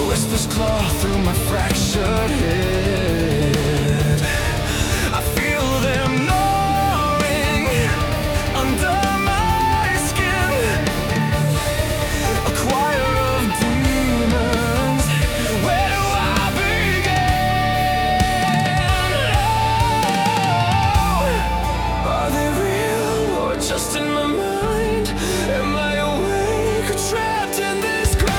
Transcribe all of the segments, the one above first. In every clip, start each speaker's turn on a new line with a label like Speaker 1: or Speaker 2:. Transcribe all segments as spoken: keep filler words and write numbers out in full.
Speaker 1: Whispers claw through my fractured head. I feel them gnawing under my skin. A choir of demons, where do I begin? Oh, are they real or just in my mind? Am I awake or trapped in this grind?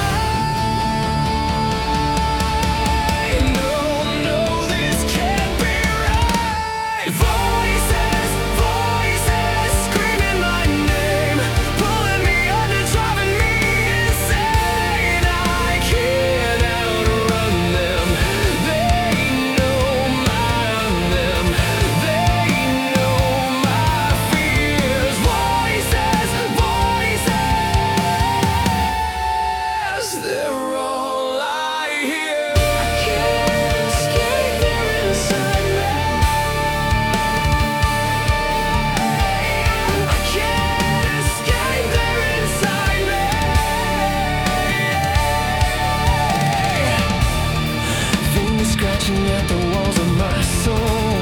Speaker 1: Scratching at the walls of my soul,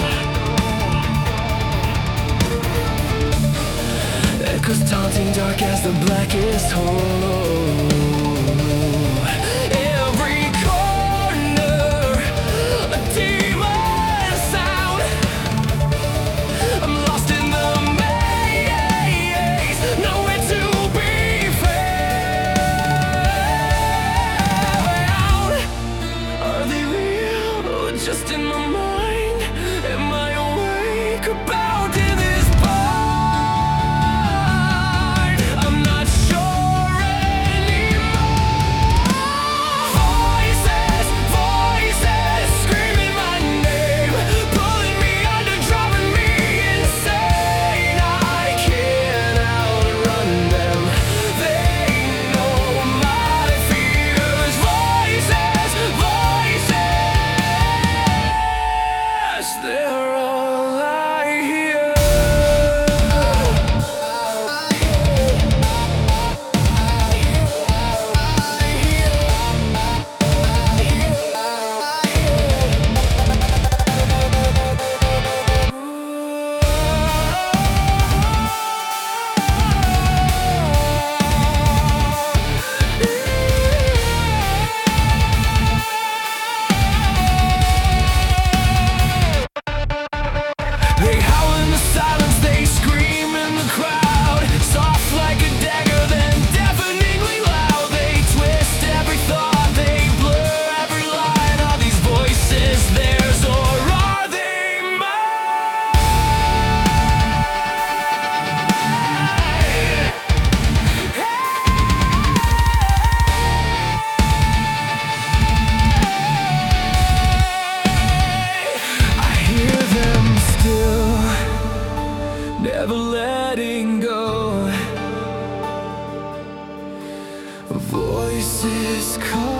Speaker 1: echoes taunting, dark as the blackest hole. Every corner, a demon sound. I'm lost in the maze, nowhere to be found. Are they real? Just in my mind, am I awake or bound in this bind? I'm not sure anymore. Voices, voices, screaming my name, pulling me under, driving me insane. I can't outrun them, they know my fears. Voices, voices, they're all I hear. They howl in the silence, they scream in the crowd, soft like a dagger, then deafeningly loud. They twist every thought, they blur every line. Are these voices theirs or are they mine? I hear them still, never letting go. Voices call.